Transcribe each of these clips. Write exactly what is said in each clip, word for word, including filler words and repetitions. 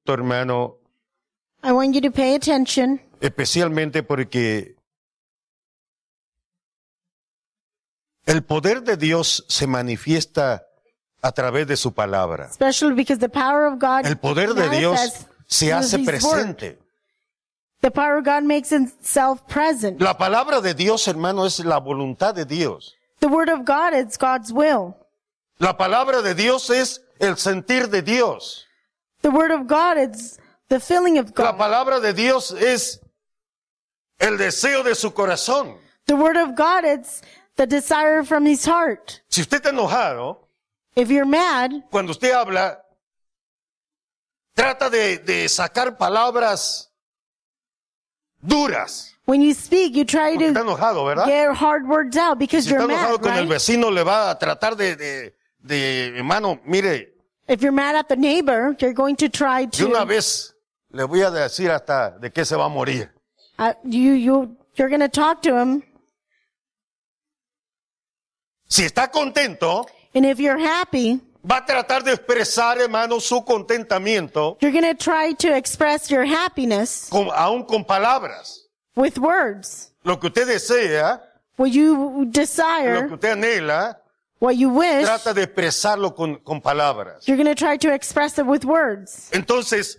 hermano, I want you to pay attention, especialmente porque el poder de Dios se manifiesta a través de su palabra. especially because the power of God El poder de Dios manifests se through hace His word. presente. The power of God makes itself present. La palabra de Dios, hermano, es la voluntad de Dios. The word of God is God's will. La palabra de Dios es el sentir de Dios. The word of God is the feeling of La God. palabra de Dios es el deseo de su corazón. The word of God is the desire from His heart. Si usted está enojado, If you're mad, cuando usted habla, trata de, de sacar palabras duras. when you speak, you try Porque está to enojado, ¿verdad? get hard words out because Si está you're enojado mad, con el right? vecino, le va a tratar de, de, de, hermano, mire, If you're mad at the neighbor, you're going to try de una to, vez le voy a decir hasta de qué se va a morir. uh, you, you, you're going to talk to him. Si está contento, And if you're happy, va a tratar de expresar, hermano, su contentamiento, you're going to try to express your happiness con, aún con palabras. with words. Lo que usted desea, What you lo desire, que usted anhela, what you wish, trata de expresarlo con, con palabras. you're going to try to express it with words. Entonces,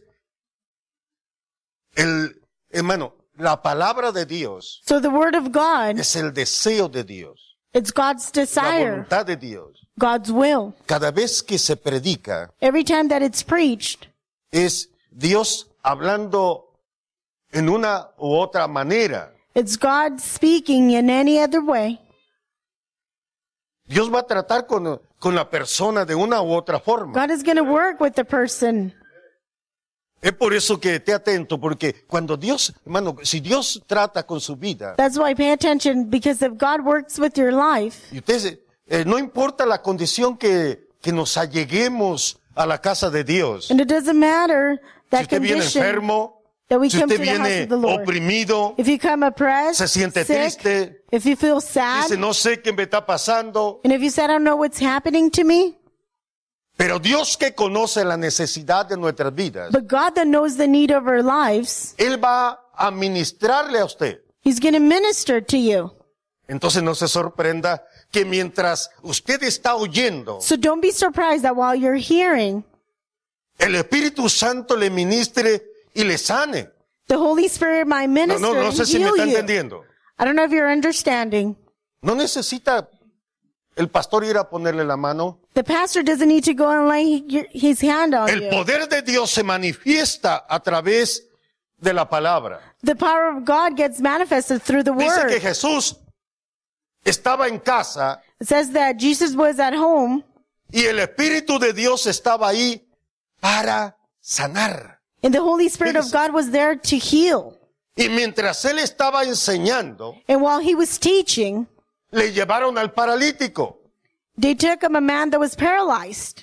el, hermano, la palabra de Dios So the word of God, es el deseo de Dios, it's God's la desire, voluntad de Dios. God's will. Cada vez que se predica, Every time that it's preached, es Dios hablando en una u otra manera. it's God speaking in any other way. Dios va a tratar con, con la persona de una u otra forma. God is going to work with the person. Es por eso que esté atento, porque cuando Dios, hermano, si Dios trata con su vida, That's why pay attention, because if God works with your life, y usted, eh, no importa la condición que, que nos alleguemos a la casa de Dios, and it doesn't matter si that usted viene condition enfermo, that we si come usted to the house viene of the Lord. oprimido, If you come oppressed, se siente sick, triste, if you feel sad, dice, no sé qué me está pasando, and if you say, I don't know what's happening to me, pero Dios que conoce la necesidad de nuestras vidas, but God that knows the need of our lives, Él va a ministrarle a usted. He's going to minister to you. Entonces no se sorprenda que mientras usted está oyendo, So don't be surprised that while you're hearing, el Espíritu Santo le ministre y le sane. the Holy Spirit might No, minister no, no and sé si me heal está you. entendiendo. I don't know if you're understanding. No necesita el pastor ir a ponerle la mano. The pastor doesn't need to go and lay your, his hand on El you. poder de Dios se manifiesta a través de la palabra. The power of God gets manifested through the Dice que word. Jesús estaba en casa It says that Jesus was at home y el Espíritu de Dios estaba ahí para sanar. and the Holy Spirit of Fíjese. God was there to heal. Y mientras él estaba enseñando, And while he was teaching, le llevaron al paralítico. they took him a man that was paralyzed.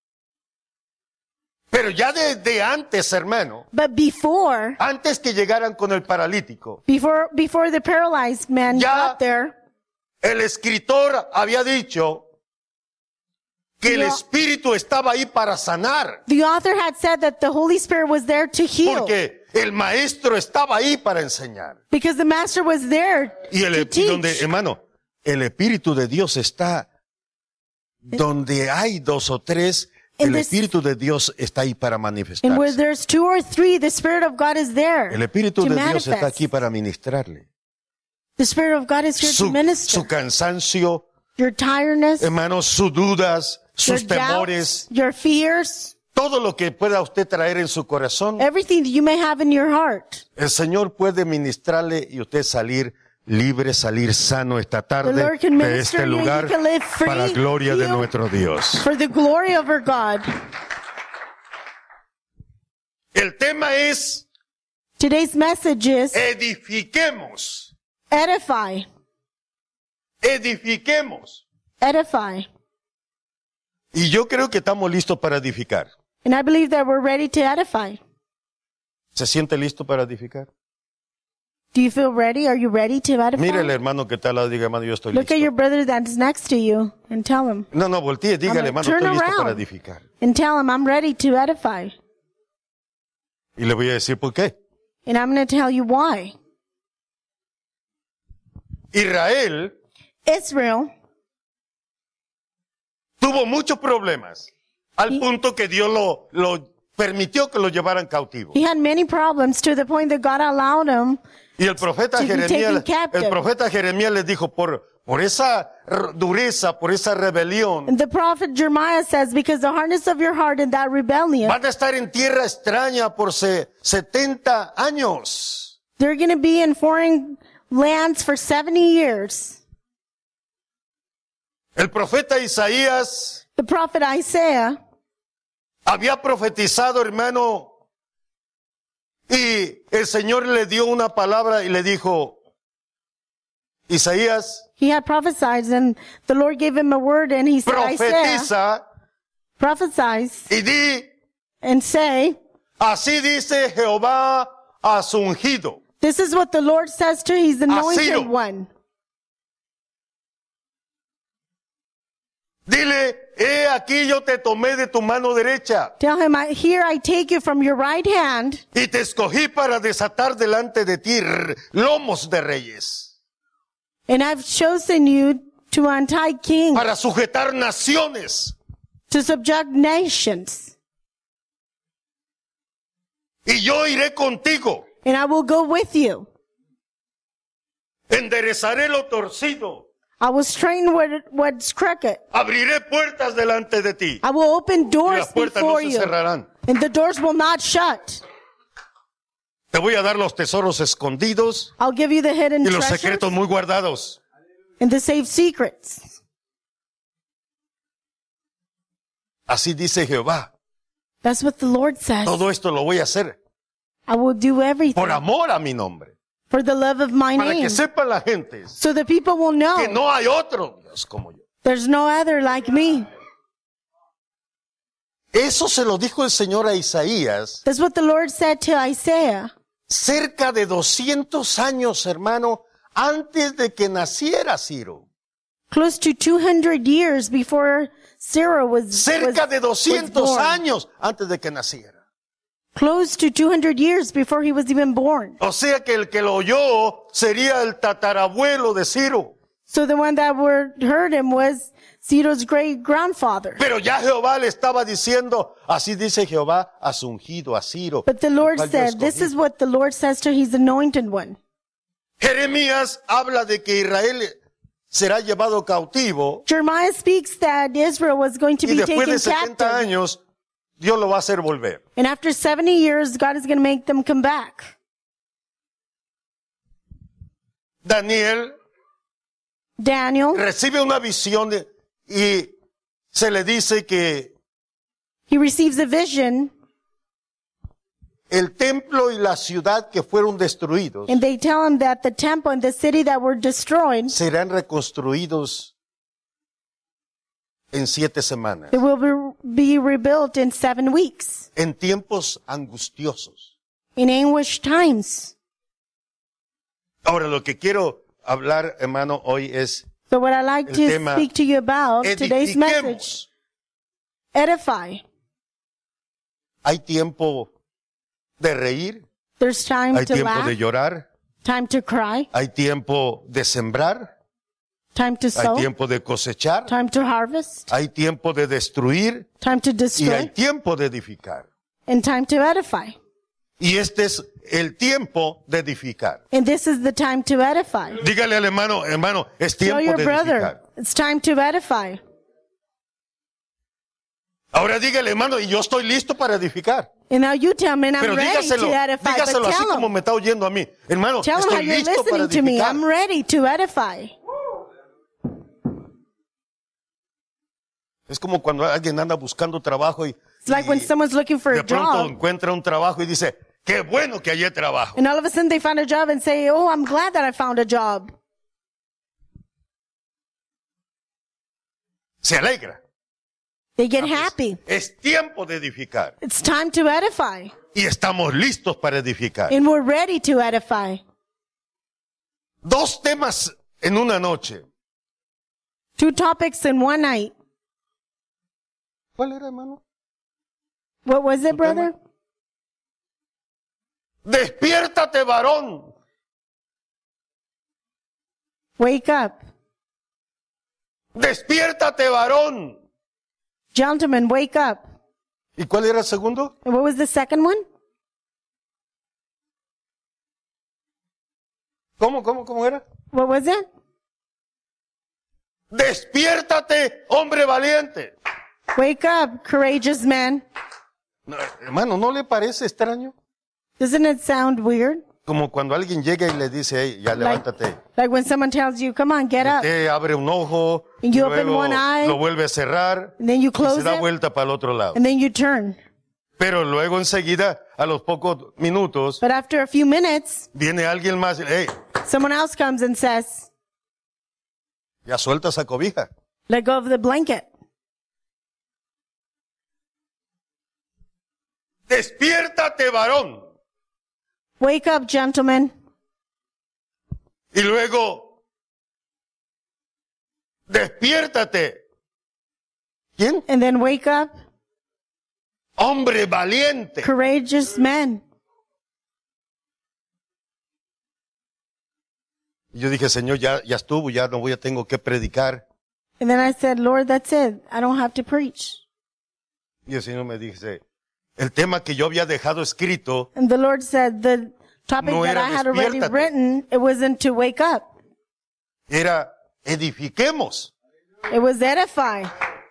Pero ya desde antes, hermano, But before, antes que llegaran con el paralítico, before, before the paralyzed man Ya- got there, el escritor había dicho que el Ya- Espíritu estaba ahí para sanar, the author had said that the Holy Spirit was there to heal. porque el maestro estaba ahí para enseñar. Because the master was there Y el to y donde, teach. hermano, el Espíritu de Dios está donde hay dos o tres, In el this- Espíritu de Dios está ahí para And where manifestarse. there's two or three, the Spirit of God is there El Espíritu to de Dios está manifest. aquí para ministrarle. The Spirit of God is here to Su, minister. su cansancio, Your tiredness, hermanos, sus dudas, your sus temores, doubts, your fears, todo lo que pueda usted traer en su corazón, everything that you may have in your heart. el Señor puede ministrarle y usted salir libre, salir sano esta The tarde Lord can de minister este you and lugar you can live free, para gloria de healed, nuestro Dios. for the glory of our God. El tema es Today's message is edifiquemos, edify, edifiquemos. edify. Y yo creo que estamos listos para edificar. And I believe that we're ready to edify. ¿Se siente listo para edificar? Do you feel ready? Are you ready to edify? Mire el hermano que está al lado, diga, hermano, yo estoy Look listo. at your brother that's next to you and tell him. No, no, voltee, dígale, I'm hermano, like, estoy turn listo around. para edificar. And tell him I'm ready to edify. Y le voy a decir por qué. And I'm going to tell you why. Israel Israel tuvo muchos problemas, al punto que Dios lo, lo permitió que lo llevaran cautivo. He had many problems to the point that God allowed him. Y el profeta To be taken Jeremías, captive. el profeta Jeremías les dijo, por, por esa r- dureza, por esa rebelión, And the prophet Jeremiah says, because the hardness of your heart and that rebellion, van a estar en tierra extraña por se, setenta años. they're going to be in foreign lands for seventy years. El profeta Isaías The prophet Isaiah había profetizado, hermano, y el Señor le dio una palabra y le dijo, Isaías, He had prophesied, and the Lord gave him a word, and he said, Isaiah, profetiza prophesize y di, and say, así dice Jehová a su ungido. this is what the Lord says to his anointed Ciro. one. Dile, he aquí yo te tomé de tu mano derecha Tell him, I, here I take you from your right hand, y te escogí para desatar delante de ti r- lomos de reyes, and I've chosen you to untie kings, para sujetar naciones. to subject nations, Y yo iré contigo, and I will go with you. enderezaré lo torcido, I will straighten what, what's crooked. abriré puertas delante de ti I will open y doors las puertas no before se you, cerrarán. and the doors will not shut. Te voy a dar los tesoros escondidos I'll give you the hidden y los treasures secretos muy guardados. and the safe secrets. Así dice Jehová. That's what the Lord says. Todo esto lo voy a hacer I will do everything por amor a mi nombre. for the love of my Para name, que sepa la gente so the people will know que no hay otro Dios como yo. there's no other like me. Eso se lo dijo el Señor a Isaías That's what the Lord said to Isaiah, cerca de doscientos años, hermano, antes de que naciera Ciro. close to two hundred years before Sarah was, was, Cerca de was doscientos born. años antes de que naciera. Close to two hundred years before he was even born. O sea que el que lo oyó sería el tatarabuelo de Ciro. So the one that were, heard him was Ciro's great grandfather. Pero ya Jehová le estaba diciendo, así dice Jehová a su ungido, a Ciro. But the Lord al cual yo said, this escogí. is what the Lord says to his anointed one. Jeremías habla de que Israel será llevado cautivo Jeremiah speaks that Israel was going to y be después taken de setenta captive. años Dios lo va a hacer volver. And after seventy years, God is going to make them come back. Daniel Daniel, recibe una visión de- y se le dice que he receives a vision, el templo y la ciudad que fueron destruidos and they tell him that the temple and the city that were destroyed, serán reconstruidos en siete semanas, they will be, be rebuilt in seven weeks, en tiempos angustiosos. in anguish times. Ahora lo que quiero hablar, hermano, hoy es So what I like El to tema, speak to you about today's message, edifiquemos. edify. Hay tiempo de reír, There's time hay to tiempo laugh, de llorar, time to cry, hay tiempo de sembrar, time to hay sow, tiempo de cosechar, time to harvest, hay tiempo de destruir time to y hay destroy, tiempo de edificar. and time to edify. Y este es el tiempo de edificar. And this is the time to edify. Dígale al hermano, hermano, es Tell tiempo your de brother, edificar. it's time to edify. Ahora dígale, hermano, y yo estoy listo para edificar. And now you tell me, and I'm Pero ready dígaselo, to edify. dígaselo But así tell como him, me está oyendo a mí. Hermano, tell him how estoy you're listo para listening to me. I'm edificar. ready to edify. Es como cuando alguien anda buscando trabajo y, It's like when y someone's looking for de a pronto job, encuentra un trabajo y dice, qué bueno que hallé trabajo. and all of a sudden they find a job and say, oh, I'm glad that I found a job. Se alegra. They get happy. Es tiempo de edificar. It's time to edify. Y estamos listos para edificar. And we're ready to edify. Dos temas en una noche. Two topics in one night. ¿Cuál era, hermano? What was it, Tu brother? tema? despiértate, varón. Wake up. Despiértate, varón. Gentlemen, wake up. ¿Y cuál era el segundo? And what was the second one? ¿Cómo, cómo, cómo era? What was it? Despiértate, hombre valiente. Wake up, courageous man. No, hermano, ¿no le parece extraño? Doesn't it sound weird? Como cuando alguien llega y le dice, hey, ya Like, levántate. like when someone tells you, come on, get up. Te abre un ojo, And you open luego one eye, lo vuelve a cerrar And then you y close se da it, vuelta para el otro lado. and then you turn. Pero luego enseguida, a los pocos minutos, But after a few minutes, viene alguien más y, hey, someone else comes and says, ya suelta esa cobija. let go of the blanket. Despiértate, varón. Wake up, gentlemen. Y luego, despiértate. ¿Quién? And then wake up, Hombre valiente. courageous men. Y yo dije, Señor, ya, ya estuvo, ya no voy a, tengo que predicar. And then I said, Lord, that's it. I don't have to preach. Y el Señor me dice, el tema que yo había dejado escrito And the Lord said, the topic No that era I had already despiértate. written, it wasn't to wake up. era edifiquemos. It was edify.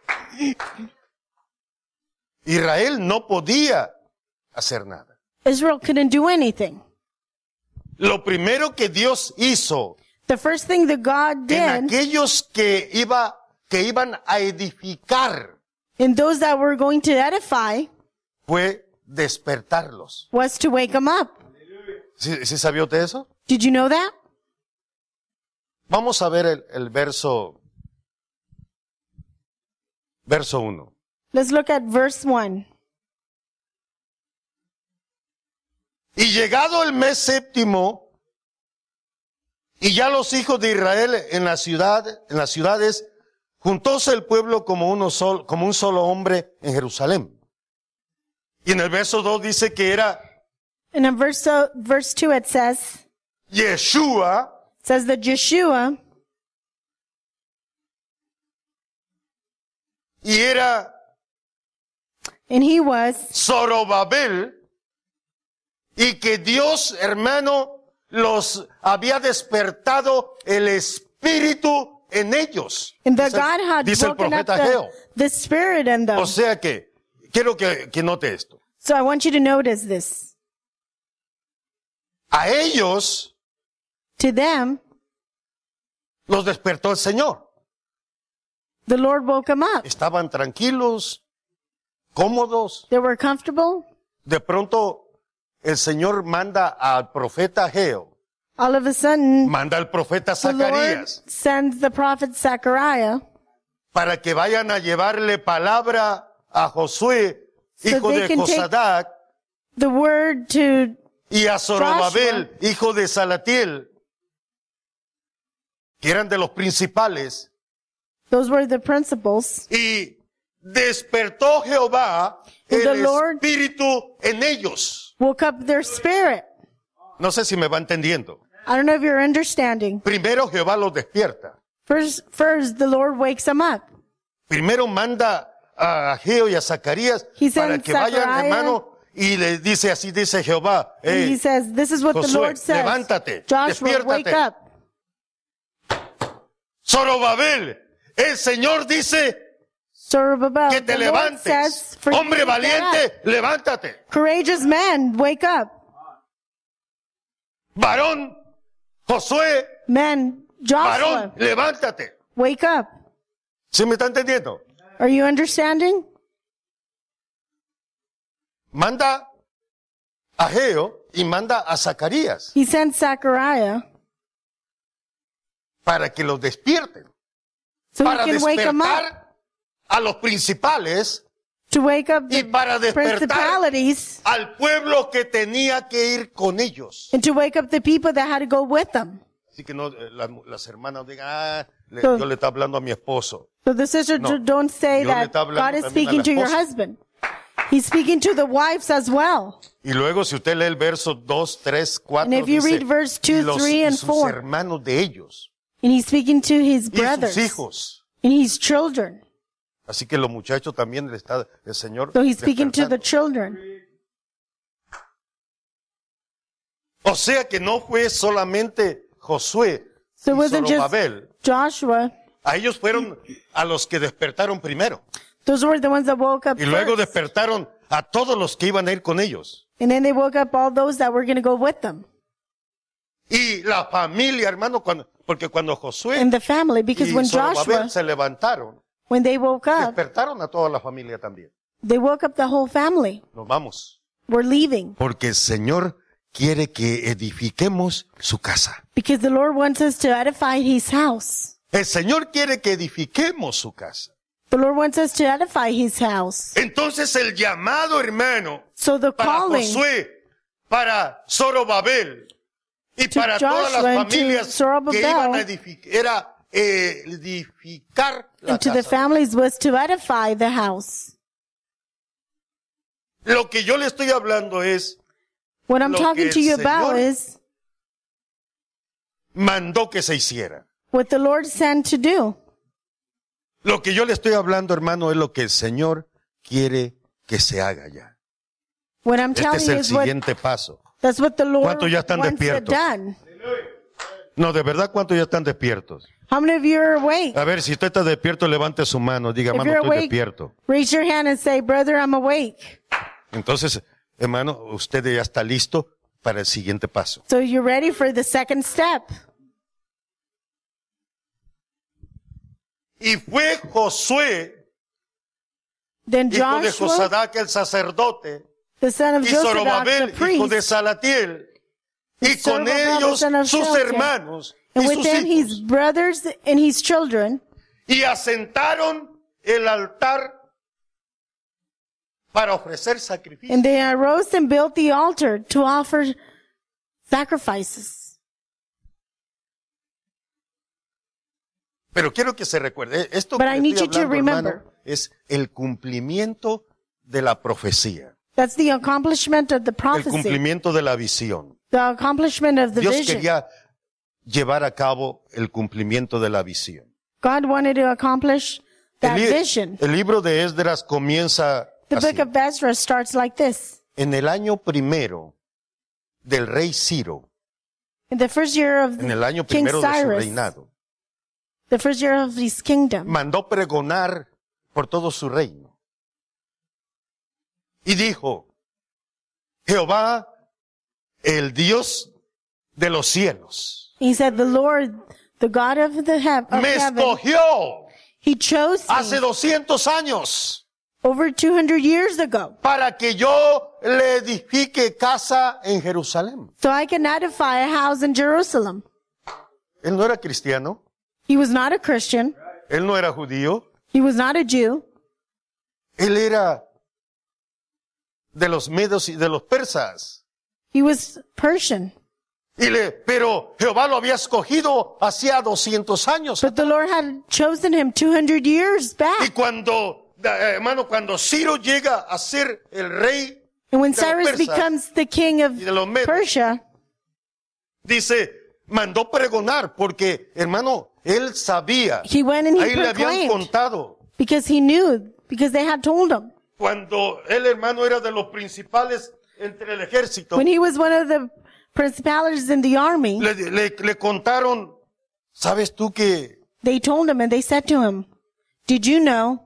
Israel no podía hacer nada. Israel couldn't do anything. Lo primero que Dios hizo The first thing that God en did aquellos que iba, que iban a edificar in those that were going to edify fue despertarlos. was to wake them up. ¿Sí, sí sabía usted eso? Did you know that? Vamos a ver el, el verso, verso uno. Let's look at verse one. Y llegado el mes séptimo, y ya los hijos de Israel en la ciudad, en las ciudades, juntóse el pueblo como uno sol, como un solo hombre en Jerusalén. Y en el verso dos dice que era And in verse, uh, verse two it says, Yeshua, it says that Yeshua y era and he was, Zorobabel, y que Dios, hermano, los había despertado el espíritu en ellos. and that Dice- God had dice el woken up profeta the, Geo. the spirit in them. O sea que, quiero que, que note esto. So I want you to notice this. A ellos To them, los despertó el Señor. the Lord woke them up. Estaban tranquilos, cómodos. They were comfortable. De pronto, el Señor manda al profeta Geo, All of a sudden, manda al profeta the Lord Zacarías, sends the prophet Zechariah para que vayan a llevarle palabra a Josué, So hijo they de can take- Josadac, the word to, y a Zorobabel, hijo de Salatiel, que eran de los principales, those were the principles. y despertó Jehová And the el Lord- espíritu en ellos. Woke up their spirit. No sé si me va entendiendo. I don't know if you're understanding. Primero Jehová los despierta. First, first the Lord wakes them up. Primero manda a Geo y a Zacarías He para sends que vayan, Zechariah. hermano, y le dice, así dice Jehová, And he hey, says, this is what the Josué, Lord says. levántate, Joshua, wake despiértate. up. Zorobabel, el Señor dice Zerubbabel, que te the Lord levantes. says for you Hombre to get valiente, up. levántate. Courageous men, wake up. Varón, Josué, Men, Joshua, varón, levántate. wake up. ¿Sí me está entendiendo? Are you understanding? Manda a Geo y manda a Zacarías He sent Zechariah para que los despierten. so Para he can wake them up. despertar a los principales To wake up y the para despertar principalities al pueblo que tenía que ir con ellos. and to wake up the people that had to go with them. Así que no, eh, las, las hermanas digan, ah, le- So- yo le estaba hablando a mi esposo. So the sisters No. don't say Yo le that estaba hablando God is también a speaking la to your esposa. husband. He's speaking to the wives as well. Y luego si usted lee el verso dos, tres, cuatro, And if you dice, read verse two, y los, three, y and sus four. hermanos de ellos, And he's speaking to his y sus brothers hijos. and his children. Así que los muchachos también le está el Señor So he's speaking to the despertando. children. O sea que no fue solamente Josué So it y wasn't just Zorobabel. Joshua. A ellos fueron a los que despertaron primero. Those were the ones that woke up Y luego first. despertaron a todos los que iban a ir con ellos. And then they woke up all those that were going to go with them. Y la familia, hermano, cuando, porque cuando Josué And the family, because y when Zorobabel Joshua, se levantaron, when they woke up, despertaron a toda la familia también. they woke up the whole family. Nos vamos. We're leaving. Porque el Señor quiere que edifiquemos su casa. Because the Lord wants us to edify his house. El Señor quiere que edifiquemos su casa. The Lord wants us to edify his house. Entonces el llamado, hermano, So the para calling Josué, para Zorobabel y To para todas las Joshua and to familias Zorobabel que iban a edificar, era eh, edificar la and to the casa. families was to edify the house. Lo que yo le estoy hablando es, What I'm Lo talking que to el you about Señor- is mandó que se hiciera. what the Lord sent to do. Lo que yo le estoy hablando, hermano, es lo que el Señor quiere que se haga ya. What I'm Este telling es you el is what, siguiente paso. that's what the Lord ¿Cuántos ya están wants it despiertos? done. No, de verdad, ¿cuántos ya están despiertos? How many of you are awake? A ver, si usted está despierto, levante su mano. Diga, If hermano, you're estoy awake, despierto. raise your hand and say, brother, I'm awake. Entonces, hermano, usted ya está listo para el siguiente paso. So you're ready for the second step. Y fue Josué, Then hijo de Joshua, Josadac, el sacerdote, the son of y Josadak, Zorobabel, the hijo de priest, Salatiel, y and con Zorobabel, ellos son of sus Shealtiel, hermanos y and with sus them his hijos, brothers and his children, y asentaron el altar para ofrecer sacrificios. and they arose and built the altar to offer sacrifices. Pero quiero que se recuerde, esto But que I le need estoy you to hablando, remember. hermano, es el cumplimiento de la profecía, That's the accomplishment of the el prophecy, cumplimiento de la visión. the accomplishment of the Dios vision. quería llevar a cabo el cumplimiento de la visión. God wanted to accomplish that El, li- vision. el libro de Esdras comienza The así. book of Ezra starts like this. En el año primero del rey Ciro, In the first year of en el año King primero de su Cyrus, reinado, the first year of his kingdom, mandó pregonar por todo su reino. Y dijo, Jehová, el Dios de los cielos, he said, the Lord, the God of the heav- of me heaven, escogió he chose hace me doscientos años over two hundred years ago para que yo le edifique casa en Jerusalén. so I can edify a house in Jerusalem. Él no era cristiano, He was not a Christian. él no era judío, He was not a Jew. él era de los medos y de los persas. He was Persian. Y le, pero Jehová lo había escogido hacía doscientos años. But the Lord had chosen him two hundred years Y back. cuando, eh, hermano, cuando Ciro llega a ser el rey, And when de los Cyrus persas becomes the king of y de los medos, Persia, dice, mandó pregonar, porque, hermano, él sabía, he went and he ahí le habían proclaimed contado, because he knew, because they had told him. cuando él, hermano, era de los principales entre el ejército, When he was one of the principalities in the army, le, le, le contaron, ¿sabes tú que they told him and they said to him, did you know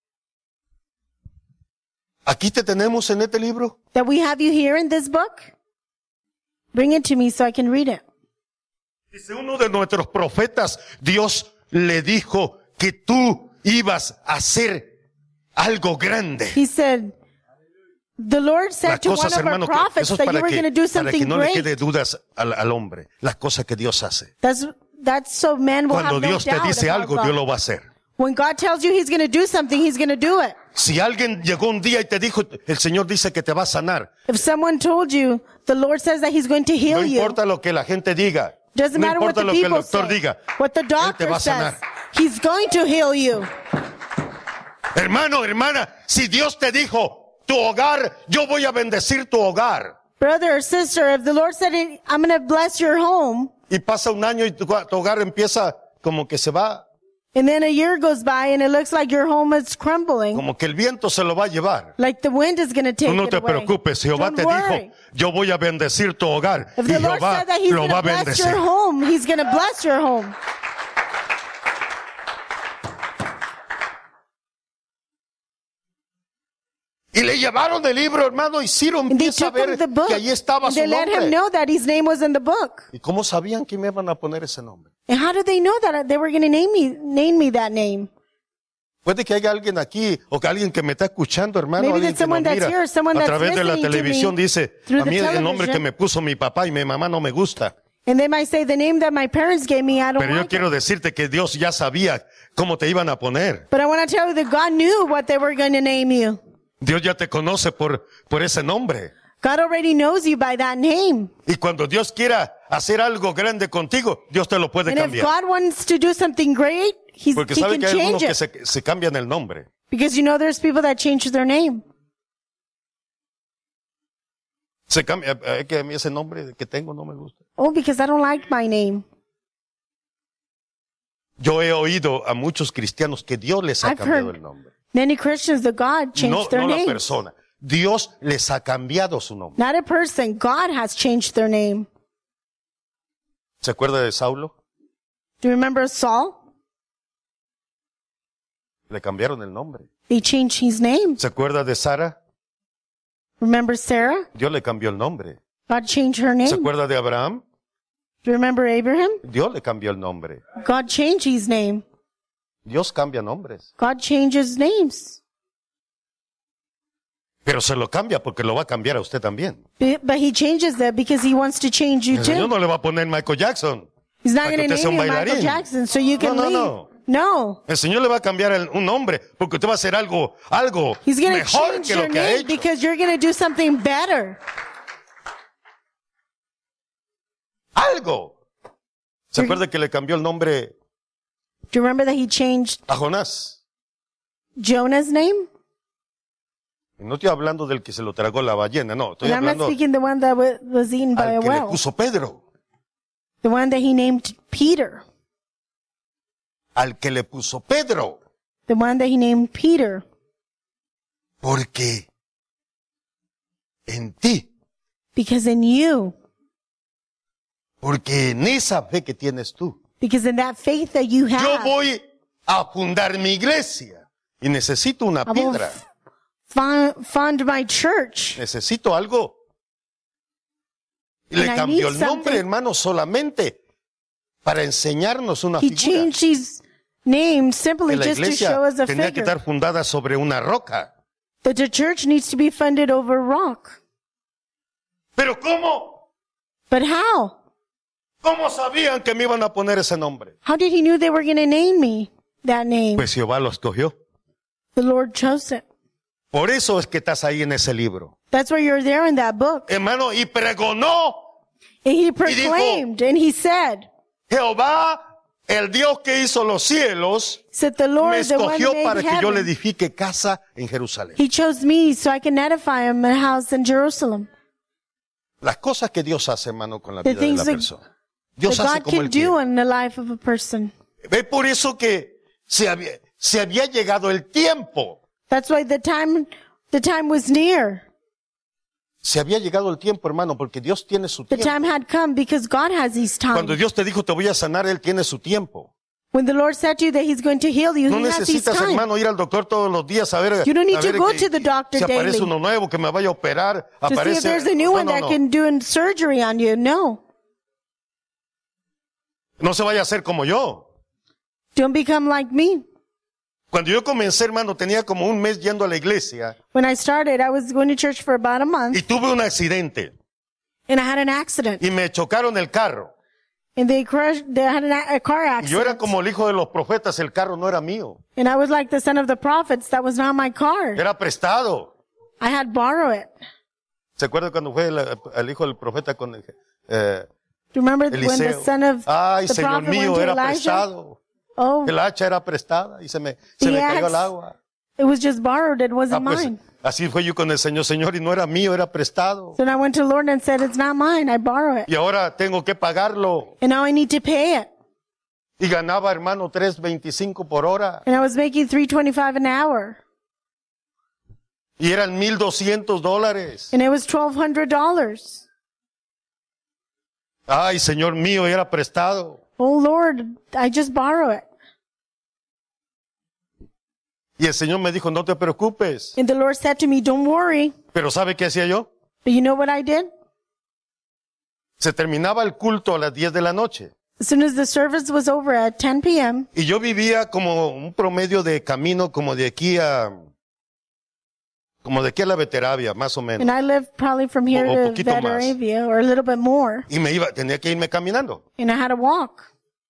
aquí te tenemos en este libro? that we have you here in this book? Bring it to me so I can read it. Dice, uno de nuestros profetas, Dios le dijo que tú ibas a hacer algo grande. He said, the Lord Las said to one cosas, of our hermano, que, prophets eso es that you para were que, going to do para que something no le quede great. dudas al, al hombre, las cosas que Dios hace. That's, that's so men will Cuando have no Dios te doubt dice about algo, God. Dios lo va a hacer. When God tells you he's going to do something, he's going to do it. Si alguien llegó un día y te dijo, el Señor dice que te va a sanar, If someone told you, the Lord says that he's going to no heal you. importa lo que la gente diga, Doesn't no matter what importa the lo que el people doctor say, diga, what the Él te doctor va a says. sanar. He's going to heal you. Hermano, hermana, si Dios te dijo, tu hogar, yo voy a bendecir tu hogar. Brother or sister, if the Lord said it, I'm going to bless your home, Y pasa un año y tu, tu hogar empieza como que se va, and then a year goes by and it looks like your home is crumbling, como que el viento se lo va a llevar. like the wind is going to take Tú no it te away. preocupes, Jehová Don't te worry. dijo, yo voy a bendecir tu hogar. If Y the Lord Jehová said that He's lo going va to a bless your bendecir. home, He's going to bless your home. Y le llevaron el libro, hermano, y Ciro And they empieza a took him ver the book. que allí estaba And su they let him nombre. know that his name was in the book. ¿Y cómo sabían que me iban a poner ese nombre? And how did they know that they were going to name me, name me that name? Puede que haya alguien aquí o que alguien que me está escuchando, hermano, Maybe alguien there's que nos someone that's mira here, someone a that's través de la listening to televisión me dice, through a the mí el nombre que television. me puso mi papá y mi mamá no me gusta. And they might say the name that my parents gave me, I don't Pero yo like quiero it. decirte que Dios ya sabía cómo te iban a poner. But I want to tell you that God knew what they were going to name you. Dios ya te conoce por, por ese nombre. God already knows you by that name. Y cuando Dios quiera hacer algo grande contigo, Dios te lo puede And if cambiar. God wants to do something great, he's, Porque He sabe can que hay algunos change que it. se, se cambian el nombre. Because you know there's people that change their name. Se cambia, es que a mí ese nombre que tengo no me gusta. Oh, because I don't like my name. Yo he oído a muchos cristianos que Dios les ha I've cambiado heard el nombre. many Christians that God changed No, their no la name. persona. Dios les ha cambiado su nombre. Not a person. God has changed their name. ¿Se acuerda de Saulo? Do you remember Saul? Le cambiaron el nombre. They changed his name. ¿Se acuerda de Sara? Remember Sarah? Dios le cambió el nombre. God changed her ¿Se name. acuerda de Abraham? Do you remember Abraham? Dios le cambió el nombre. God changed his name. Dios cambia nombres. God changes names. Pero se lo cambia porque lo va a cambiar a usted también. But but he changes that because he wants to change you El Señor too. no le va a poner Michael Jackson. He's not para going que to usted sea name un you Michael bailarín. Jackson so you can No, no, leave. no. No. El Señor le va a cambiar el- un nombre porque usted va a hacer algo, algo He's going to mejor change que lo your que ha name hecho. because you're going to do something better. Algo. ¿Se You're- acuerda que le cambió el nombre Do you remember that he changed a Jonás? Jonah's name? Y no estoy hablando del que se lo tragó la ballena, no. Estoy And I'm not hablando speaking the one that wa- was eaten by a al que le whale. puso Pedro. The one that he named Peter. Al que le puso Pedro. The one that he named Peter. Porque en ti, Because in you, porque en esa fe que tienes tú, because in that faith that you yo have, voy a fundar mi iglesia y necesito una I will piedra, f- fund, fund my church. necesito algo. Y le And I cambió need el nombre, something. hermano, solamente para enseñarnos una He figura. changed his name simply Que la just to iglesia show us a tenía que figure. estar fundada sobre una roca. That the church needs to be funded over rock. Pero ¿cómo? But how? ¿Cómo sabían que me iban a poner ese nombre? How did he knew they were going to name me that name? Pues Jehová lo escogió. The Lord chose it. Por eso es que estás ahí en ese libro. That's why you're there in that book. Hermano, y pregonó And he proclaimed and he said, Jehová, el Dios que hizo los cielos, said the me Lord, the one escogió who para made que yo le heaven. edifique casa en Jerusalén. He chose me so I can edify him a house in Jerusalem. Las cosas que Dios hace, hermano, con la The vida de things la that- persona. Dios That hace God como can Él do quiere. in the life of a person. Ve por eso que se había, se había llegado el tiempo. That's why the time, the time was near. Se había llegado el tiempo, hermano, porque Dios tiene su The tiempo. time had come because God has his time. Cuando Dios te dijo te voy a sanar, Él tiene su tiempo. When the Lord said to you that he's going to heal you, No he has his necesitas, time. hermano, ir al doctor todos los días a ver, You don't need a to ver go que- to the doctor si aparece daily. uno nuevo que me vaya a operar. To see Aparece, if there's a new no, one no, that no. can do an surgery on you. No. No se vaya a hacer como yo. Don't become like me. Cuando yo comencé, hermano, tenía como un mes yendo a la iglesia When I started, I was going to church for about a month y tuve un accidente and I had an accident. y me chocaron el carro. And they crashed, they had an, a a car Y yo era accident. como el hijo de los profetas, el carro no era mío, And I was like the son of the prophets. That was not my car. era prestado. I had borrow it. ¿Se acuerda cuando fue el, el hijo del profeta con el, eh, Do you remember when the Eliseo? son of Ay, the Señor prophet mío, went to era Elijah? prestado. Oh, El hacha era prestada y se me, se The me cayó axe. al agua. It was just borrowed. It Ah, wasn't pues, mine. así fue yo con el Señor, Señor, y no era mío, era prestado. So then I went to the Lord and said, it's not mine. I borrow it. Y ahora tengo que pagarlo. And now I need to pay it. Y ganaba, hermano, tres veinticinco por hora. And I was making three twenty-five an hour. Y eran mil doscientos dólares. And it was twelve hundred dollars. Ay, Señor mío, era prestado. Oh Lord, I just borrow it. Y el Señor me dijo, no te preocupes. And the Lord said to me, don't worry. Pero ¿sabe qué hacía yo? But you know what I did? Se terminaba el culto a las diez de la noche. As soon as the service was over at ten p.m., Y yo vivía como un promedio de camino como de aquí a, como de aquí a la Veteravia, más o and menos. I lived probably from here O- o to poquito más. Veteravia or a little bit more, Y me iba, tenía que irme caminando and I had to walk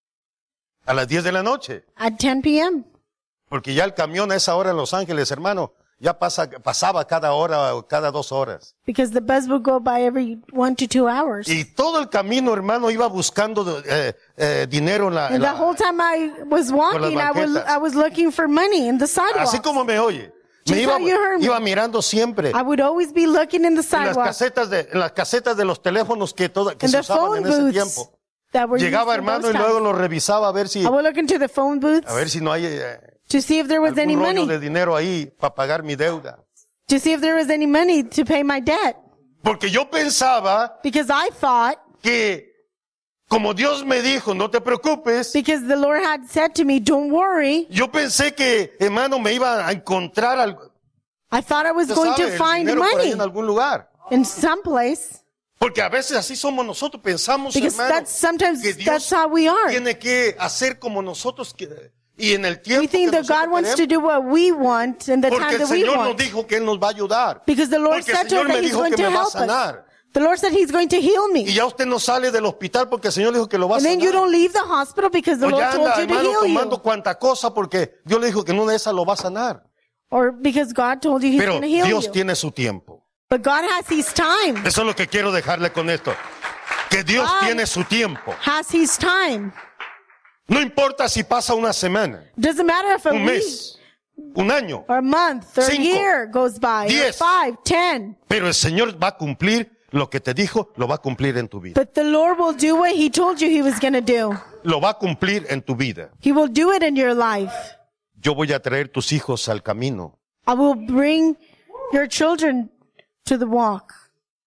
a las diez de la noche. at ten p.m. Porque ya el camión a esa hora en Los Ángeles, hermano, ya pasa, pasaba cada hora o cada dos horas. because the bus would go by every one to two hours. Y todo el camino, hermano, iba buscando eh, eh, dinero en la, en And the la- whole time I was walking, I was, banquetas. I was looking for money in the así sidewalks. como me oye. Me Just iba, how you heard me. iba mirando siempre I would always be looking in the en las sidewalks. casetas de, en las casetas de los teléfonos que, toda, que And se the usaban phone en ese booths tiempo. that were used Llegaba, in hermano, those y luego times. lo revisaba a ver si, I would look into the phone booths a ver si no hay eh, to see if there was any algún rollo money, de dinero ahí para pagar mi deuda. to see if there was any money to pay my debt. Porque yo pensaba Because I thought, que como Dios me dijo, no te preocupes, because the Lord had said to me, don't worry, yo pensé que, hermano, me iba a encontrar algo, I thought I was usted going sabe, to el find dinero por ahí money en algún lugar. in some place. Porque a veces así somos nosotros, pensamos, Because hermano, that's sometimes que Dios that's how we are. tiene que hacer como nosotros que- y en el tiempo We think que that God nosotros wants to queremos, do what we want in the porque time el that we Señor nos want. dijo que Él nos va a ayudar. Because the Lord Porque el said to Señor us that me He's dijo going que to me va a help us. sanar. The Lord said He's going to heal Y me. ya usted no sale del hospital porque el Señor le dijo que lo va a And then you sanar. don't leave the hospital because the O Lord ya told anda, you to hermano, heal tomando you. cuanta cosa porque Dios le dijo que en una de esas lo va a sanar. Or because God told you He's Pero going to heal Dios you. tiene su tiempo. But God has His time. Eso es lo que quiero dejarle con esto. Que Dios God tiene su tiempo. Has His time. No importa si pasa una semana, Doesn't matter if a un week mes, un año, or a month or a Cinco, year goes by, or diez. five, ten. pero el Señor va a cumplir lo que te dijo, lo va a cumplir en tu vida. But the Lord will do what He told you He was going to do. Lo va a cumplir en tu vida. He will do it in your life. Yo voy a traer tus hijos al camino. I will bring your children to the walk.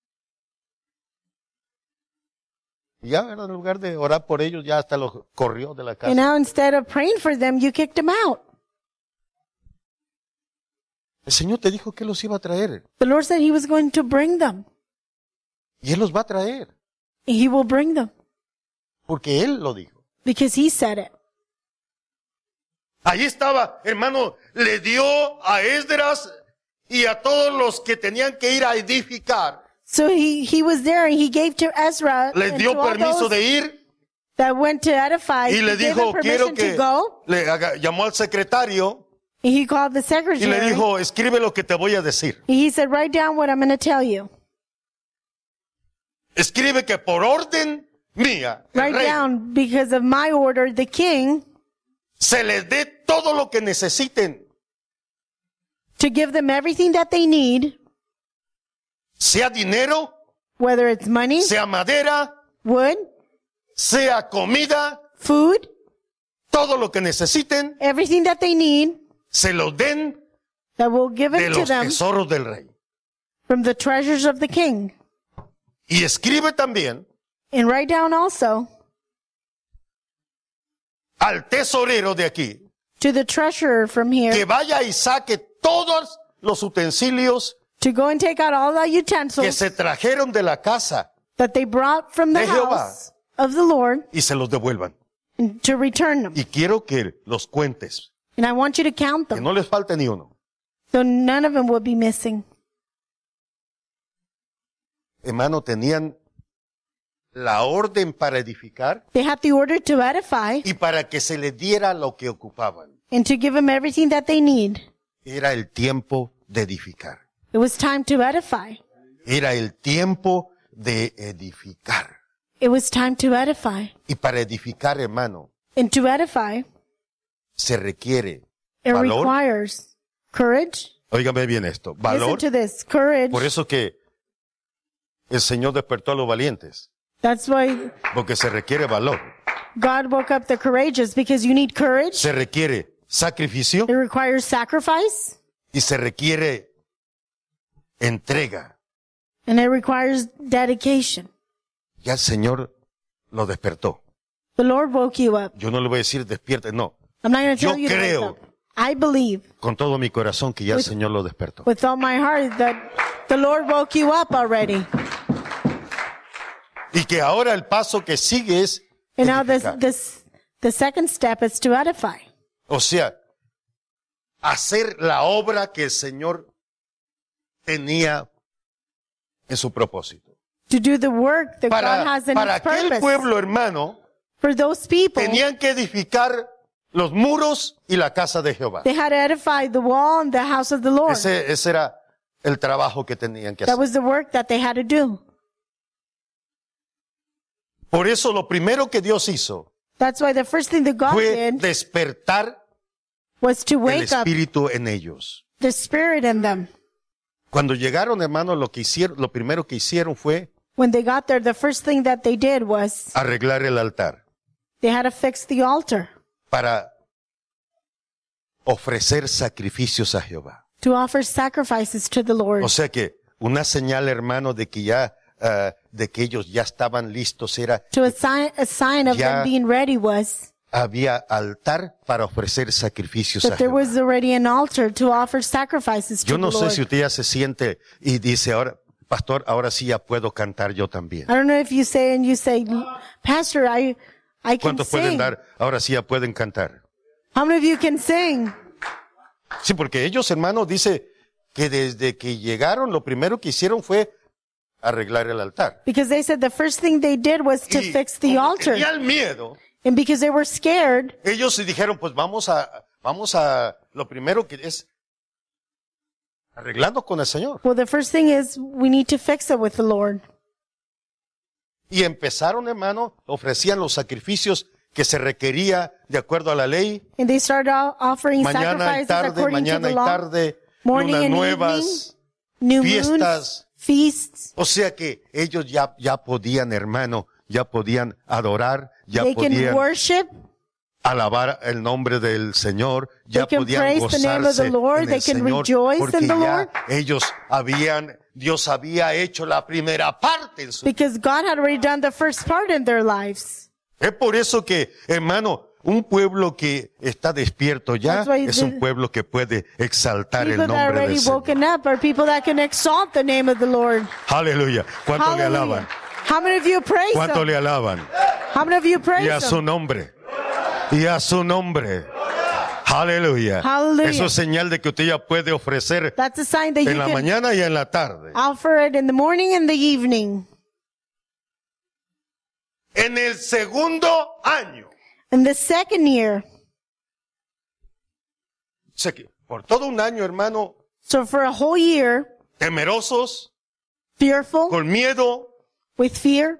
Y ya, en lugar de orar por ellos, ya hasta los corrió de la And casa. now instead of praying for them, you kicked them out. El Señor te dijo que los iba a traer. The Lord said He was going to bring them. Y Él los va a traer. He will bring them Porque Él lo dijo. because He said it. Ahí estaba, hermano, le dio a Esdras y a todos los que tenían que ir a edificar. So he, he was there and he gave to Ezra Les and dio to all permiso those de ir that went to edify. y He le gave dijo, them quiero permission que, to go. le haga- llamó al secretario And he called the y secretary. le dijo, escribe lo que te voy a decir. He said, write down what I'm going to tell you. Escribe que por orden mía, el Write rey, down, because of my order, the king, se les dé todo lo que necesiten, to give them everything that they need, sea dinero, whether it's money, sea madera, wood, sea comida, food, todo lo que necesiten, everything that they need, se los den that will give de it to los them tesoros del rey. from the treasures of the king. Y escribe también And write down also al tesorero de aquí to the treasurer from que here vaya y saque todos los utensilios to go and take out all the que utensils se trajeron de la casa that they brought from the de Jehová. house of the Lord y se los devuelvan. and to return them. Y quiero que los cuentes, And I want you to count que them no les falte ni uno. so none of them will be missing. Hermano, tenían la orden para edificar They had the order to edify y para que se les diera lo que ocupaban. and to give them everything that they need. Era el tiempo de edificar. It was time to edify. Era el tiempo de edificar. It was time to edify. Y para edificar, hermano, And to edify, se requiere it valor, requires Courage. Óigame bien esto. Listen Valor. to this. Courage. Por eso que el Señor despertó a los valientes. That's why Porque se requiere valor. God woke up the courageous, because you need courage. Se requiere sacrificio It requires sacrifice, y se requiere entrega. and it requires dedication. Ya el Señor lo despertó. The Lord woke you up. Yo no le voy a decir despierte, no. I'm not going to Yo tell you to wake creo. up. I believe Con todo mi corazón que ya el Señor lo despertó. with all my heart that the Lord woke you up already. Y que ahora el paso que sigue es And now this, edificar. this, the second step is to edify. O sea, hacer la obra que el Señor tenía en su propósito. To do the work that God Para, has in para His aquel purpose. pueblo, hermano, For those people, tenían que edificar los muros y la casa de Jehová. they had to edify the wall and the house of the Lord. Ese, ese era el trabajo que tenían que That hacer. was the work that they had to do. Por eso lo primero que Dios hizo That's why the first thing that God fue did despertar was to el wake up espíritu en ellos. the spirit in them. Cuando llegaron, hermanos, lo que hicieron, lo primero que hicieron fue When they got there, the first thing that they did was arreglar el altar they had to fix the altar para ofrecer sacrificios a Jehová. to offer sacrifices to the Lord. O sea que una señal, hermano, de que ya, ah, de que ellos ya estaban listos era, To a sign, a sign of Ya- them being ready was había altar para ofrecer sacrificios a that there Jehová. was already an altar to offer sacrifices to Yo no the sé Lord. si usted ya se siente y dice ahora, pastor, ahora sí ya puedo cantar yo también. I don't know if you say and you say, Pastor, I, I can ¿Cuántos pueden sing. dar? Ahora sí ya pueden cantar. How many of you can sing? Sí, porque ellos, hermanos, dice que desde que llegaron, lo primero que hicieron fue arreglar el altar. Because they said the first thing they did was to Y fix the como altar. tenían miedo, And because they were scared, ellos se dijeron, pues vamos a, vamos a, lo primero que es arreglando con el Señor. well, the first thing is we need to fix it with the Lord. Y empezaron, hermano, ofrecían los sacrificios que se requería de acuerdo a la ley. And they started o- offering Mañana y sacrifices tarde, according to mañana the y law. tarde, Morning lunas and nuevas, New fiestas. moons, feasts. O sea que ellos ya, ya podían, hermano, ya podían adorar, ya They can podían worship. alabar el nombre del Señor, ya They can podían praise the name of the gozarse Lord, en they el can Señor, rejoice porque in the ya Lord. ellos habían, Dios había hecho la primera parte en su vida. Because God had already done the first part in their lives. Es por eso que, hermano, un pueblo que está despierto ya That's why es the- un pueblo que puede exaltar el People that are nombre already del Señor. woken up are people that can exalt the name of the Lord. Aleluya. ¿Cuánto le Hallelujah. alaban? How many of you praise ¿Cuánto Him? le alaban? How many of you Y praise a su Him? nombre. Y a su nombre. Aleluya. Hallelujah. Eso es señal de que usted ya puede ofrecer That's a sign that you en la can mañana y en la tarde. offer it in the morning and the evening. En el segundo año. In the second year, O sea que por todo un año, hermano, so for a whole year, temerosos, fearful, con miedo, with fear,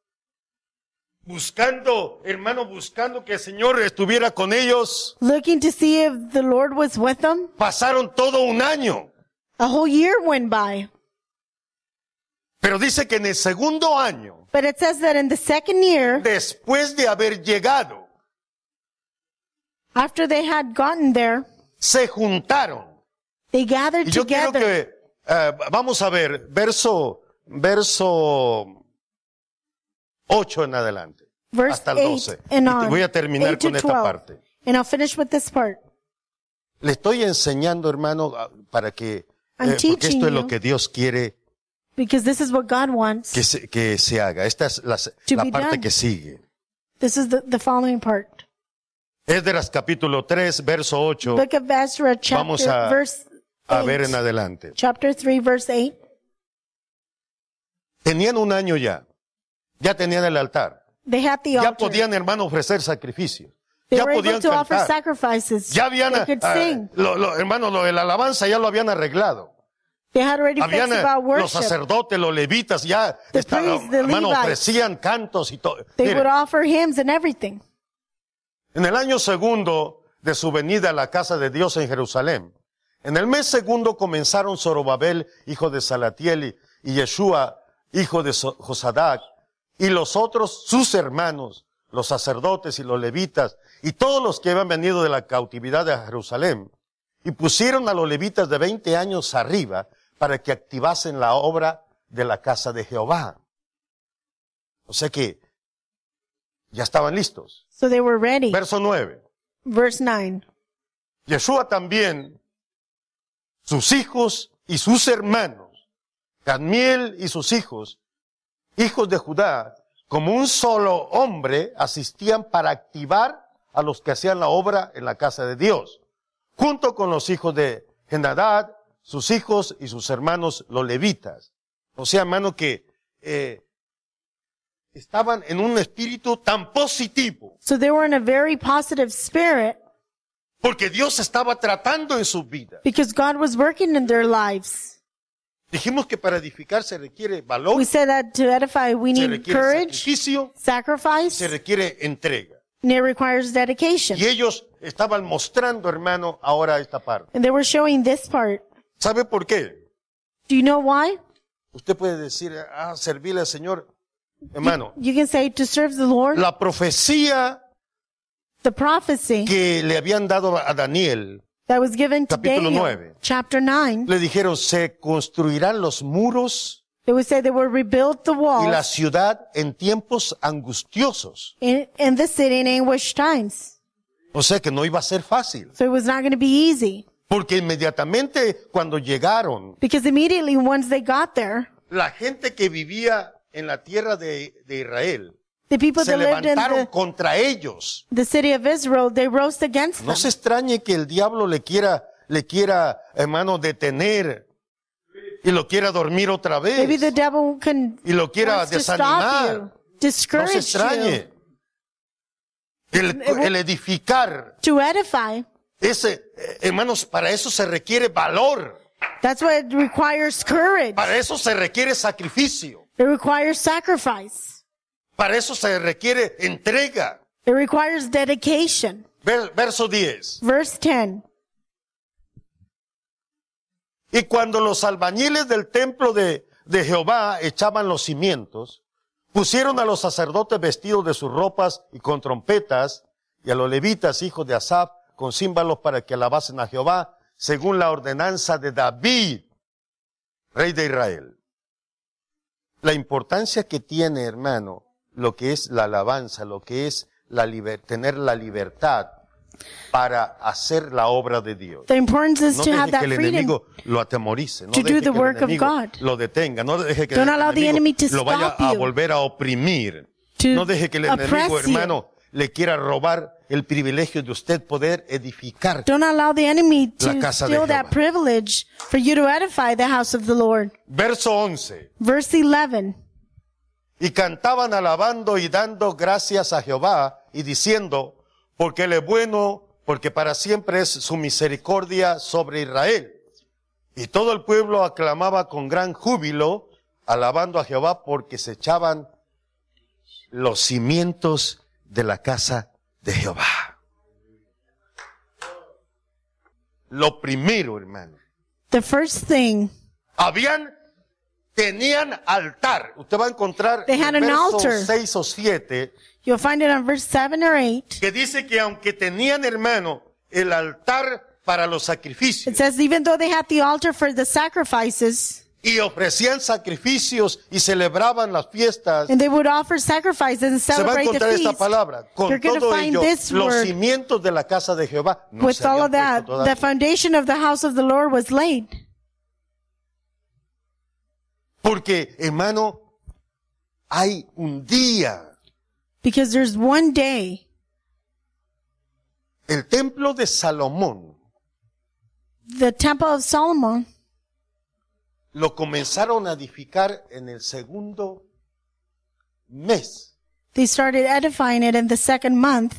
buscando, hermano, buscando que el Señor estuviera con ellos. looking to see if the Lord was with them. Pasaron todo un año. A whole year went by. Pero dice que en el segundo año, But it says that in the second year, después de haber llegado, after they had gotten there, se juntaron. they gathered Y yo quiero together. que, eh, vamos a ver, verso, verso ocho en adelante. Verse hasta el eight doce. and Y on. voy a terminar eight to con esta twelve. parte. And I'll finish with this part. Le estoy enseñando, hermano, a- para que, eh, I'm porque teaching esto es lo you. que Dios quiere Because this is what God wants que se, que se haga. Esta es la, To la be parte done. que sigue. This is the, the following part. Esdras capítulo tres, verso ocho, Book of Ezra, Vamos chapter, a- verse a ver eight. en adelante. Chapter three, verse eight. Tenían un año ya. Ya tenían el altar. They had the Ya altar. podían, hermano, ofrecer sacrificios. They Ya were able podían to offer cantar. sacrifices. Ya habían, They could ah, sing. lo, lo- hermano, lo de la alabanza ya lo habían arreglado. They had already Habían fixed eh, about los worship. sacerdotes, los levitas, ya The estaban, priests, the hermano, Levites. ofrecían cantos y todo. They Mire, would offer hymns and everything. en el año segundo de su venida a la casa de Dios en Jerusalén, En el mes segundo comenzaron Zorobabel, hijo de Salatiel, y Yeshua, hijo de Josadac, y los otros, sus hermanos, los sacerdotes y los levitas, y todos los que habían venido de la cautividad de Jerusalén, y pusieron a los levitas de veinte años arriba para que activasen la obra de la casa de Jehová. O sea que ya estaban listos. So they were ready. Verso nueve. Verse nine. Yeshua también, sus hijos y sus hermanos, Cadmiel y sus hijos, hijos de Judá, como un solo hombre, asistían para activar a los que hacían la obra en la casa de Dios, junto con los hijos de Henadad, sus hijos y sus hermanos, los levitas. O sea, hermano, que eh, estaban en un espíritu tan positivo, So they were in a very positive spirit porque Dios estaba tratando en sus vidas. because God was working in their lives. Dijimos que para edificar se requiere valor, We said that to edify we se need requiere courage, sacrificio, sacrifice, se requiere entrega. and it requires dedication. Y ellos estaban mostrando, hermano, ahora esta parte. And they were showing this part. ¿Sabe por qué? Do you know why? Usted puede decir, ah, servirle al Señor. Hermano, You can say to serve the Lord. la profecía The prophecy que le habían dado a Daniel, that was given to Capítulo Daniel, nueve. chapter nine, le dijeron, se construirán los muros they would say they will rebuild the y la walls ciudad en tiempos angustiosos. in, in the city in anguish times. O sea que no iba a ser fácil. So it was not going to be easy. Porque inmediatamente cuando llegaron, Because immediately once they got there, la gente que vivía en la tierra de, de Israel the people se that lived in levantaron the, contra ellos. the city of Israel, they rose against No them. se extrañe que el diablo le quiera, le quiera, hermano, detener y lo quiera dormir otra Maybe the vez devil can y lo quiera wants to stop desanimar. you, No se discourage you, extrañe. El, el edificar, to edify. ese, eh, hermanos, para eso se requiere valor. That's what it requires courage. Para eso se requiere sacrificio. It requires sacrifice. Para eso se requiere entrega. It requires dedication. Ver- verso diez. Verse ten. Y cuando los albañiles del templo de, de Jehová echaban los cimientos, pusieron a los sacerdotes vestidos de sus ropas y con trompetas, y a los levitas, hijos de Asaf, con címbalos para que alabasen a Jehová, según la ordenanza de David, rey de Israel. La importancia que tiene, hermano, lo que es la alabanza, lo que es la liber- tener la libertad para hacer la obra de Dios. The importance is No to have deje que that el freedom. enemigo lo atemorice. No to do deje the que work el of enemigo God. lo detenga. No deje que Don't el allow the enemigo enemy to lo vaya stop a you. volver a oprimir. To No deje que el enemigo, oppress you. hermano, le quiera robar el privilegio de usted poder edificar. Don't allow the enemy La to casa de steal Jehová. that privilege for you to edify the house of the Lord. Verso once. Verse eleven. Y cantaban alabando y dando gracias a Jehová y diciendo, porque Él es bueno, porque para siempre es su misericordia sobre Israel. Y todo el pueblo aclamaba con gran júbilo, alabando a Jehová porque se echaban los cimientos de la casa de Jehová. Lo primero, hermano. The first thing, Habían, tenían altar. Usted va a encontrar They had en an versos altar. seis o siete you'll find it on verse seven or eight. que dice que aunque tenían, hermano, el altar para los It sacrificios says even though they had the altar for the sacrifices, y ofrecían sacrificios y celebraban las fiestas, and they would offer sacrifices and se va a celebrate the encontrar esta feast, palabra. Con you're going to todo find ello, this los word. cimientos de la casa de Jehová no With se all habían of that, puesto todavía. the foundation of the house of the Lord was laid. Porque, hermano, hay un día. Because there's one day, El templo de Salomón the temple of Solomon, lo comenzaron a edificar en el segundo mes. they started edifying it in the second month.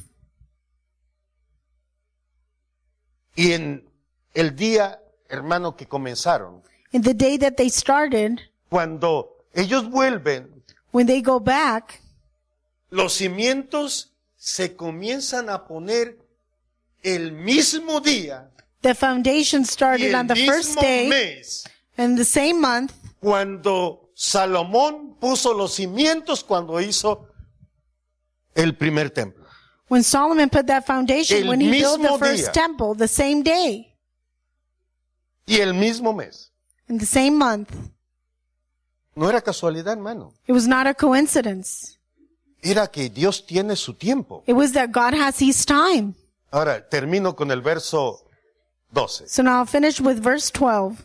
Y en el día, hermano, que comenzaron, In the day that they started, cuando ellos vuelven, when they go back, los cimientos se comienzan a poner el mismo día they The foundation Y started el on the first mismo day, mes, and the same month, cuando Salomón puso los cimientos, cuando hizo el primer templo. when Solomon put that foundation, El when he built the mismo first día. temple, the same day, Y el mismo mes. in the same month. No era casualidad, hermano. It was not a coincidence. Era que Dios tiene su tiempo. It was that God has His time. Ahora, termino con el verso doce. So now I'll finish with verse twelve.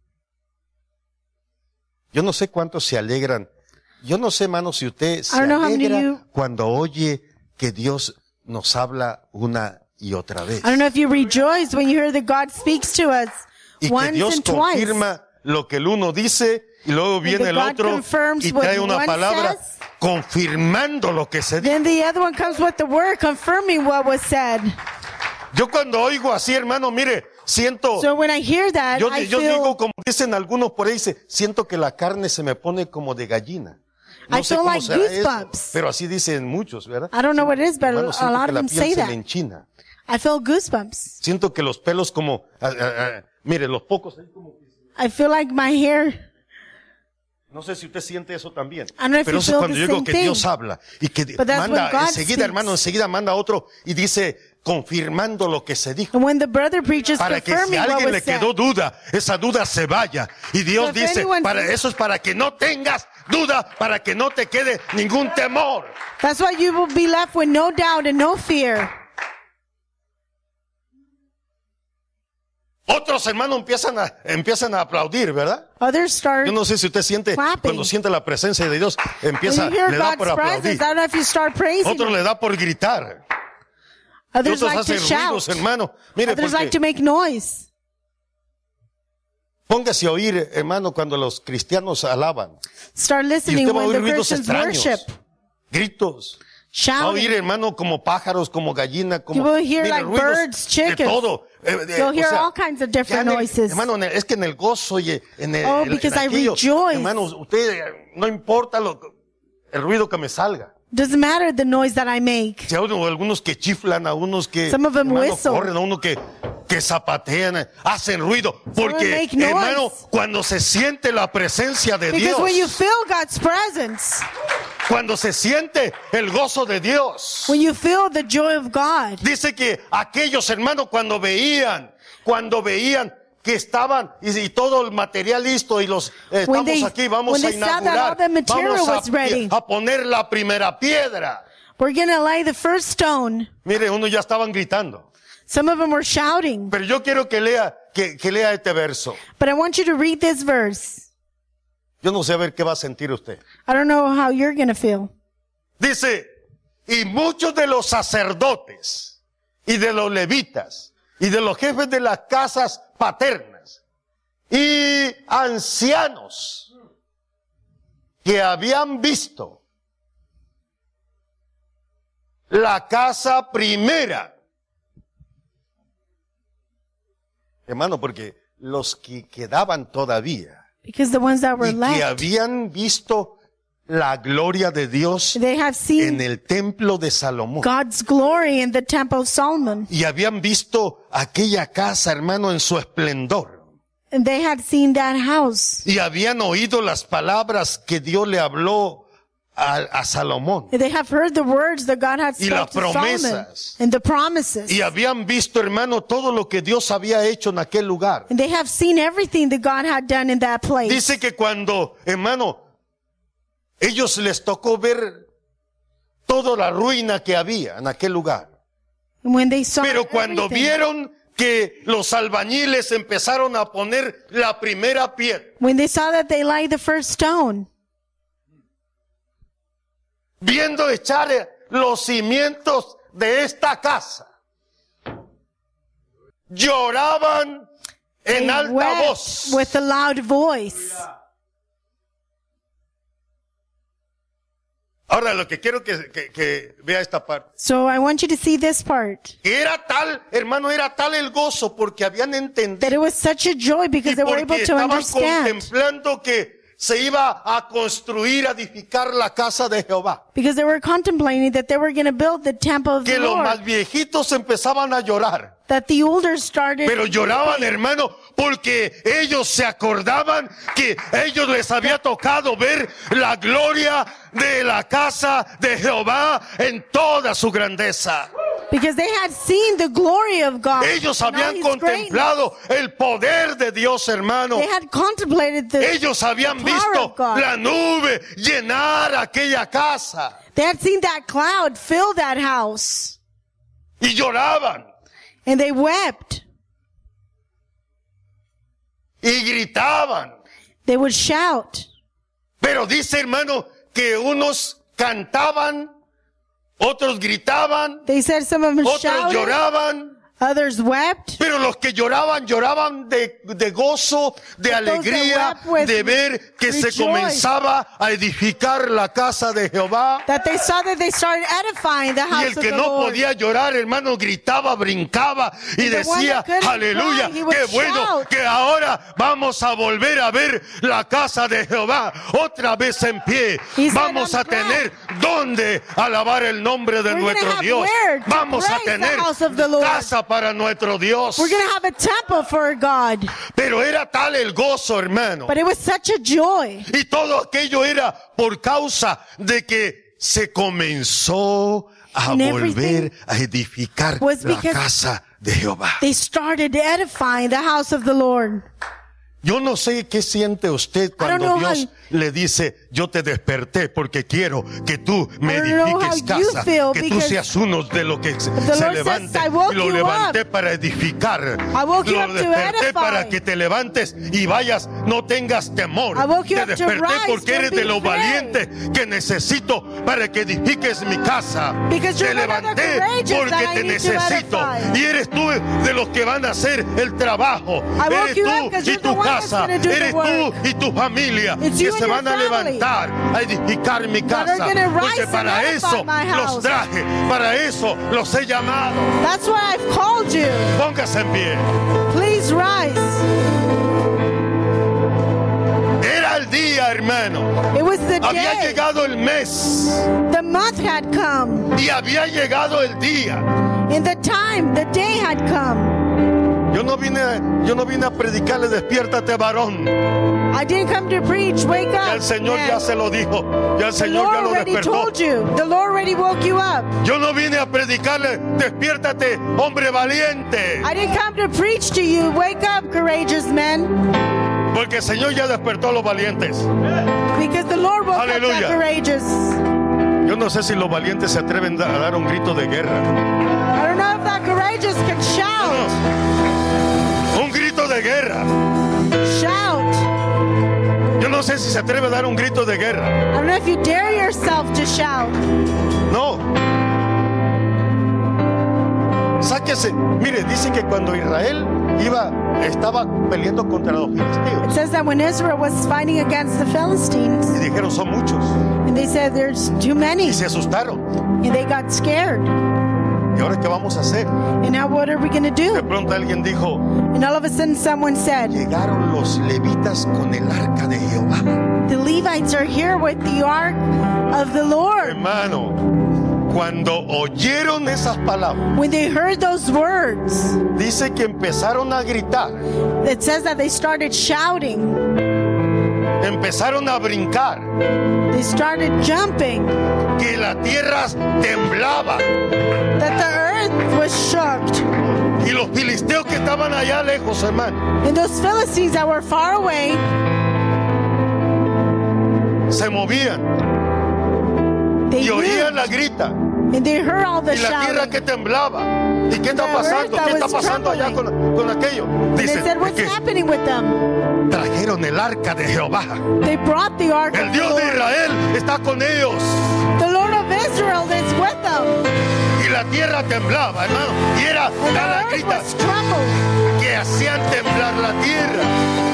Yo no sé cuántos se alegran. Yo no sé, hermano, si usted se I don't know how many alegra you- cuando oye que Dios nos habla una y otra vez. I don't know if you rejoice when you hear that God speaks to us Y que once Dios and twice. confirma lo que el uno dice y luego viene that el God otro confirms y what trae una one palabra says. confirmando lo que se dice. Then the other one comes with the word confirming what was said. Yo cuando oigo así, hermano, mire, siento, So when I hear that, yo, I yo digo feel, como dicen algunos por ahí, dice, siento que la carne se me pone como de gallina. No I sé feel cómo like será eso, goosebumps. pero así dicen muchos, ¿verdad? I don't know what it is, but Hermano, a siento lot que of la them piel say se that. me enchina. I feel goosebumps. Siento que los pelos como, ah, ah, ah, mire, los pocos ahí como, I feel like my hair, no sé si usted siente eso también. I don't know if Pero you eso feel es cuando the yo digo same que thing. Dios habla y que But that's manda when God enseguida, speaks. hermano, enseguida manda otro y dice confirmando lo que se dijo. and when the brother preaches Para que si confirming a what alguien was le said. quedó duda, esa duda se vaya. Y Dios So if dice, anyone- para eso es para que no tengas duda, para que no te quede ningún temor. That's why you will be left with no doubt and no fear. Otros hermanos empiezan a, empiezan a aplaudir, ¿verdad? Others start, Yo no sé si usted siente, Clapping. cuando siente la presencia de Dios, when empieza, you hear le da God's por aplaudir. presence, I don't know if you start praising Otros Him. le da por gritar. Y Others otros like to hacen shout. ruidos, hermano. Mire, Others like porque to make noise. póngase a oír, hermano, cuando los cristianos alaban. Start Y listening usted va a when oír the ruidos Christians extraños. worship. Gritos. Va a oír, Shouting. hermano, como pájaros, como gallina, como You will hear mire, like ruidos birds, de chickens. todo. Eh, eh, You'll o hear sea, all kinds of ya different en el- noises. hermano, en el- es que en el gozo y en el, Oh, en- because en I aquello, rejoice. hermano, usted eh, no importa lo, el ruido que me salga. Doesn't matter the noise that I make. Si hay uno- algunos que chiflan, a unos que Some of them hermano, whistle. corren, a unos que, que zapatean, eh, hacen ruido. Porque, make noise. hermano, cuando se siente la presencia de Because Dios, when you feel God's presence, cuando se siente el gozo de Dios, when you feel the joy of God, dice que aquellos hermanos cuando veían, cuando veían que estaban y, y todo el material listo y los eh, When estamos they- aquí, vamos when a they saw that inaugurar, all the material vamos a, was ready. a poner la primera piedra. we're going to lay the first stone. Mire, unos ya estaban gritando. Some of them were shouting. Pero yo quiero que lea, que, que lea este verso. But I want you to read this verse. Yo no sé a ver qué va a sentir usted. I don't know how you're going to feel. Dice, y muchos de los sacerdotes y de los levitas y de los jefes de las casas paternas y ancianos que habían visto la casa primera. Hermano, porque los que quedaban todavía Because the ones that were y que left, habían visto la gloria de Dios they have en seen el templo de Salomón. God's glory in the temple of Solomon. Y habían visto aquella casa, hermano, en su esplendor. And they had seen that house. Y habían oído las palabras que Dios le habló a, a Salomón. And they have heard the words that God had Y las spoken to Solomon. promesas. And the promises. Y habían visto, hermano, todo lo que Dios había hecho en aquel lugar. And they have seen everything that God had done in that place. Dice que cuando, hermano, ellos les tocó ver toda la ruina que había en aquel lugar. And when they saw Pero cuando everything, vieron que los albañiles empezaron a poner la primera piedra, when they saw that they laid the first stone, viendo echar los cimientos de esta casa, lloraban en they alta wept voz. with a loud voice. Ahora lo que quiero que, que, que vea esta parte. So I want you to see this part. Era tal, hermano, era tal el gozo porque habían That entendido it was such a joy y because they were porque able to estaban understand. contemplando que se iba a construir, a edificar la casa de Jehová. Because they were contemplating that they were going to build the temple of Que the los Lord. más viejitos empezaban a llorar. That the older started. Pero lloraban, hermano, porque ellos se acordaban que a ellos les había tocado ver la gloria de la casa de Jehová en toda su grandeza. Because they had seen the glory of God. Ellos and all habían his contemplado el poder de Dios, hermano. greatness. They had contemplated the Ellos habían the power visto of God. la nube llenar aquella casa They had seen that cloud fill that house. y lloraban And they wept. y gritaban. They would shout. Pero dice, hermano, que unos cantaban, otros gritaban, They said some of them otros shouted. lloraban. Others wept. Pero los que lloraban, lloraban de, de gozo, de But those that alegría, wept with de ver que se rejoice. comenzaba a edificar la casa de Jehová. That they saw that they started edifying the Y house el of que the no Lord. podía llorar, hermano, gritaba, brincaba y the one decía, that couldn't aleluya, cry, he would qué bueno shout. que ahora vamos a volver a ver la casa de Jehová otra vez en pie. He said, Vamos "I'm a glad. tener donde alabar el nombre de We're nuestro gonna have Dios. where to Vamos a praise the tener house of the Lord. casa para nuestro Dios. We're going to have a temple for God. Pero era tal el gozo, hermano. But it was such a joy. Y todo aquello era por causa de que se comenzó a And volver everything a edificar was la because casa de Jehová. They started edifying the house of the Lord. Yo no sé qué siente usted cuando know how Dios le dice, yo te desperté porque quiero que tú me I don't know edifiques how you casa, feel que tú because seas uno de los que se the se Lord levante. says, "I woke Y lo you levanté up. para edificar. I woke you Lo up to desperté edify. para que te levantes y vayas, no tengas temor. I woke you Te up to desperté rise, porque don't eres be de los afraid. valientes que necesito para que edifiques mi casa. Because Te you're one of the levanté courageous porque that I te need to necesito. edify. Y eres tú de los que van a hacer el trabajo. I woke Eres you tú up 'cause y you're the tu one that's casa. gonna do the Eres work. tú y tu familia It's que you se and van your a family levantar a edificar mi that are casa. gonna rise Porque and para edify eso my house. los traje, para eso los he llamado. That's why I've called you. Póngase en pie. Please rise. Era el día, hermano. It was the Había day. llegado el mes The month had come. y había llegado el día. In the time, the day had come. Yo no vine, yo no vine a predicarle, despiértate, varón. I didn't come to preach, wake Ya up. el Señor man. ya se lo dijo. Ya el The Señor Lord ya lo already despertó. told you. The Lord already woke you up. Yo no vine a predicarle, despiértate, hombre valiente. I didn't come to preach to you. Wake up, courageous men. Porque el Señor ya despertó a los valientes. Because the Lord woke Aleluya. up the courageous. Yo no sé si los valientes se atreven a dar un grito de guerra. I don't know if that courageous can shout. Un grito de guerra. Shout. Yo no sé si se atreve a dar un grito de guerra. I don't know if you dare yourself to shout. No. Sáquese. Mire, dice que cuando Israel iba, estaba peleando contra los It filisteos. says that when Israel was fighting against the Philistines, Y dijeron, son muchos. and they said there's too many, Y se asustaron. and they got scared. ¿Y ahora qué vamos a hacer? And now what are we going to De do? pronto alguien dijo, And all of a sudden someone said, llegaron los levitas con el arca de Jehová. the Levites are here with the ark of the Lord. Hermano, cuando oyeron esas palabras, When they heard those words, dice que empezaron a gritar, it says that they started shouting. empezaron a brincar, They started jumping. que la tierra temblaba. That the earth was shocked. Y los filisteos que estaban allá lejos, hermano, And those Philistines that were far away, se movían they y oían moved. la grita And they heard all the y la tierra shouting. que temblaba. ¿Y qué está The pasando? earth ¿Qué that está was pasando allá con, con aquello? And they Dice said, what's que happening with them? trajeron el arca de Jehová. They brought the ark El of the Dios de Lord. Israel está con ellos. The Lord of Israel is with them. Y la tierra temblaba, hermano. Y era And la the earth grita was troubled. que hacían temblar la tierra.